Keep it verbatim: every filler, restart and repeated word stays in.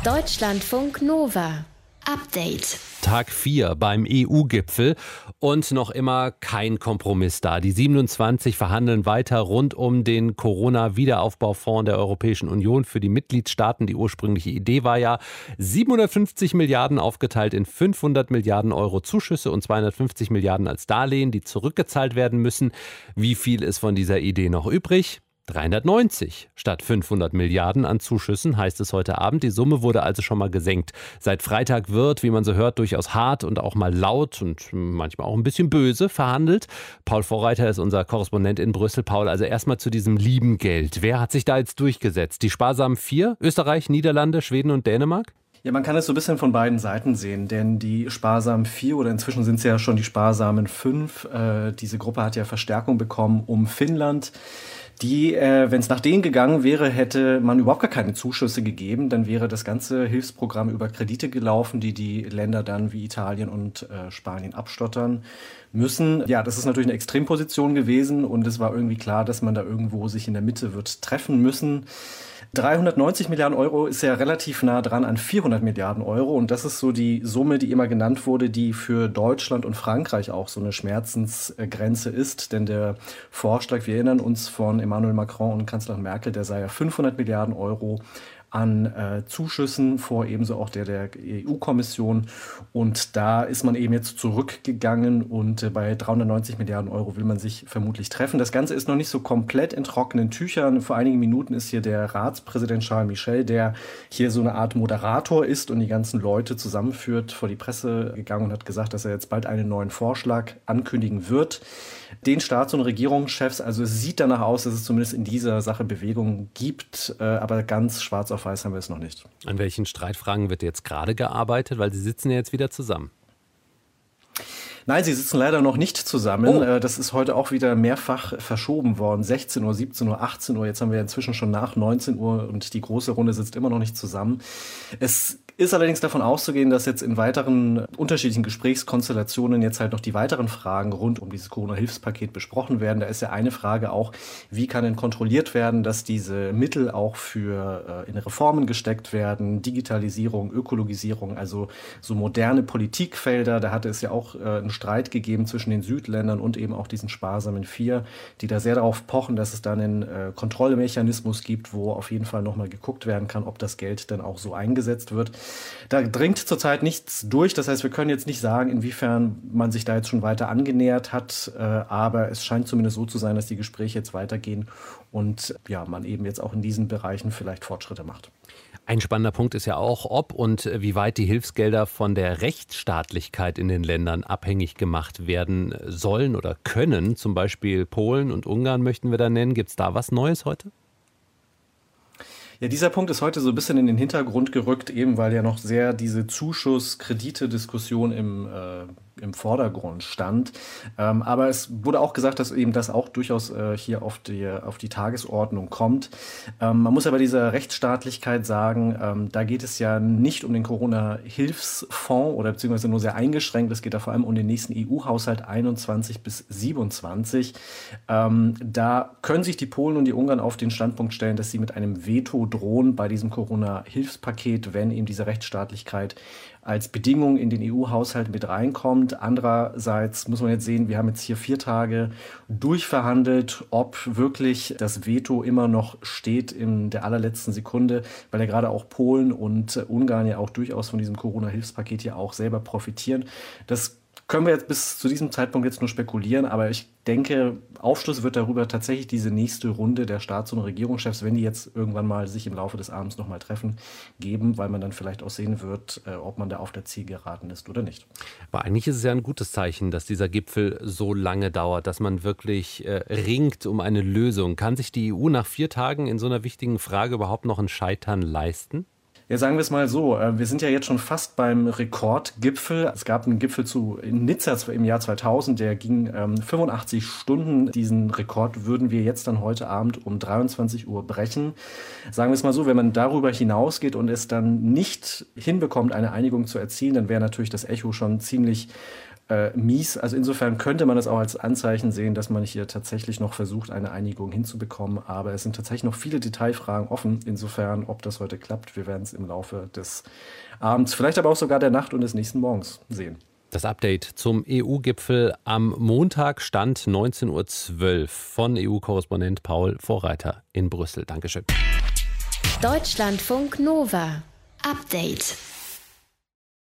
Deutschlandfunk Nova. Update. Tag vier beim E U-Gipfel und noch immer kein Kompromiss da. Die siebenundzwanzig verhandeln weiter rund um den Corona-Wiederaufbaufonds der Europäischen Union für die Mitgliedstaaten. Die ursprüngliche Idee war ja siebenhundertfünfzig Milliarden aufgeteilt in fünfhundert Milliarden Euro Zuschüsse und zweihundertfünfzig Milliarden als Darlehen, die zurückgezahlt werden müssen. Wie viel ist von dieser Idee noch übrig? dreihundertneunzig statt fünfhundert Milliarden an Zuschüssen, heißt es heute Abend. Die Summe wurde also schon mal gesenkt. Seit Freitag wird, wie man so hört, durchaus hart und auch mal laut und manchmal auch ein bisschen böse verhandelt. Paul Vorreiter ist unser Korrespondent in Brüssel. Paul, also erstmal zu diesem lieben Geld. Wer hat sich da jetzt durchgesetzt? Die sparsamen vier? Österreich, Niederlande, Schweden und Dänemark? Ja, man kann es so ein bisschen von beiden Seiten sehen, denn die sparsamen vier oder inzwischen sind es ja schon die sparsamen fünf. Äh, diese Gruppe hat ja Verstärkung bekommen um Finnland. Die, äh, wenn es nach denen gegangen wäre, hätte man überhaupt gar keine Zuschüsse gegeben. Dann wäre das ganze Hilfsprogramm über Kredite gelaufen, die die Länder dann wie Italien und äh, Spanien abstottern müssen. Ja, das ist natürlich eine Extremposition gewesen und es war irgendwie klar, dass man da irgendwo sich in der Mitte wird treffen müssen. dreihundertneunzig Milliarden Euro ist ja relativ nah dran an vierhundert Milliarden Euro und das ist so die Summe, die immer genannt wurde, die für Deutschland und Frankreich auch so eine Schmerzensgrenze ist, denn der Vorschlag, wir erinnern uns von Emmanuel Macron und Kanzlerin Merkel, der sei ja fünfhundert Milliarden Euro an äh, Zuschüssen vor, ebenso auch der der E U-Kommission. Und da ist man eben jetzt zurückgegangen und äh, bei dreihundertneunzig Milliarden Euro will man sich vermutlich treffen. Das Ganze ist noch nicht so komplett in trockenen Tüchern. Vor einigen Minuten ist hier der Ratspräsident Charles Michel, der hier so eine Art Moderator ist und die ganzen Leute zusammenführt, vor die Presse gegangen und hat gesagt, dass er jetzt bald einen neuen Vorschlag ankündigen wird. Den Staats- und Regierungschefs, also es sieht danach aus, dass es zumindest in dieser Sache Bewegung gibt, äh, aber ganz schwarz auf weiß haben wir es noch nicht. An welchen Streitfragen wird jetzt gerade gearbeitet? Weil Sie sitzen ja jetzt wieder zusammen. Nein, sie sitzen leider noch nicht zusammen. Oh. Das ist heute auch wieder mehrfach verschoben worden. sechzehn Uhr, siebzehn Uhr, achtzehn Uhr. Jetzt haben wir inzwischen schon nach neunzehn Uhr und die große Runde sitzt immer noch nicht zusammen. Es ist allerdings davon auszugehen, dass jetzt in weiteren unterschiedlichen Gesprächskonstellationen jetzt halt noch die weiteren Fragen rund um dieses Corona-Hilfspaket besprochen werden. Da ist ja eine Frage auch, wie kann denn kontrolliert werden, dass diese Mittel auch für äh, in Reformen gesteckt werden, Digitalisierung, Ökologisierung, also so moderne Politikfelder. Da hatte es ja auch äh, einen Streit gegeben zwischen den Südländern und eben auch diesen sparsamen Vier, die da sehr darauf pochen, dass es dann einen äh, Kontrollmechanismus gibt, wo auf jeden Fall nochmal geguckt werden kann, ob das Geld dann auch so eingesetzt wird. Da dringt zurzeit nichts durch. Das heißt, wir können jetzt nicht sagen, inwiefern man sich da jetzt schon weiter angenähert hat. Äh, aber es scheint zumindest so zu sein, dass die Gespräche jetzt weitergehen und ja, man eben jetzt auch in diesen Bereichen vielleicht Fortschritte macht. Ein spannender Punkt ist ja auch, ob und wie weit die Hilfsgelder von der Rechtsstaatlichkeit in den Ländern abhängig gemacht werden sollen oder können. Zum Beispiel Polen und Ungarn möchten wir da nennen. Gibt es da was Neues heute? Ja, dieser Punkt ist heute so ein bisschen in den Hintergrund gerückt, eben weil ja noch sehr diese Zuschuss-Kredite-Diskussion im, äh, im Vordergrund stand. Ähm, aber es wurde auch gesagt, dass eben das auch durchaus äh, hier auf die, auf die Tagesordnung kommt. Ähm, man muss aber dieser Rechtsstaatlichkeit sagen, ähm, da geht es ja nicht um den Corona-Hilfsfonds oder beziehungsweise nur sehr eingeschränkt. Es geht da vor allem um den nächsten E U-Haushalt einundzwanzig bis siebenundzwanzig. Ähm, da können sich die Polen und die Ungarn auf den Standpunkt stellen, dass sie mit einem Veto drohen bei diesem Corona-Hilfspaket, wenn eben diese Rechtsstaatlichkeit als Bedingung in den E U-Haushalt mit reinkommt. Andererseits muss man jetzt sehen, wir haben jetzt hier vier Tage durchverhandelt, ob wirklich das Veto immer noch steht in der allerletzten Sekunde, weil ja gerade auch Polen und Ungarn ja auch durchaus von diesem Corona-Hilfspaket ja auch selber profitieren. Das können wir jetzt bis zu diesem Zeitpunkt jetzt nur spekulieren, aber ich denke, Aufschluss wird darüber tatsächlich diese nächste Runde der Staats- und Regierungschefs, wenn die jetzt irgendwann mal sich im Laufe des Abends nochmal treffen, geben, weil man dann vielleicht auch sehen wird, äh, ob man da auf der Zielgeraden ist oder nicht. Aber eigentlich ist es ja ein gutes Zeichen, dass dieser Gipfel so lange dauert, dass man wirklich äh, ringt um eine Lösung. Kann sich die E U nach vier Tagen in so einer wichtigen Frage überhaupt noch ein Scheitern leisten? Ja, sagen wir es mal so, wir sind ja jetzt schon fast beim Rekordgipfel. Es gab einen Gipfel zu in Nizza im Jahr zweitausend, der ging ähm, fünfundachtzig Stunden. Diesen Rekord würden wir jetzt dann heute Abend um dreiundzwanzig Uhr brechen. Sagen wir es mal so, wenn man darüber hinausgeht und es dann nicht hinbekommt, eine Einigung zu erzielen, dann wäre natürlich das Echo schon ziemlich äh, mies. Also insofern könnte man das auch als Anzeichen sehen, dass man hier tatsächlich noch versucht, eine Einigung hinzubekommen. Aber es sind tatsächlich noch viele Detailfragen offen. Insofern, ob das heute klappt, wir werden es im Laufe des Abends, vielleicht aber auch sogar der Nacht und des nächsten Morgens sehen. Das Update zum E U-Gipfel am Montag, Stand neunzehn Uhr zwölf von E U-Korrespondent Paul Vorreiter in Brüssel. Dankeschön. Deutschlandfunk Nova. Update.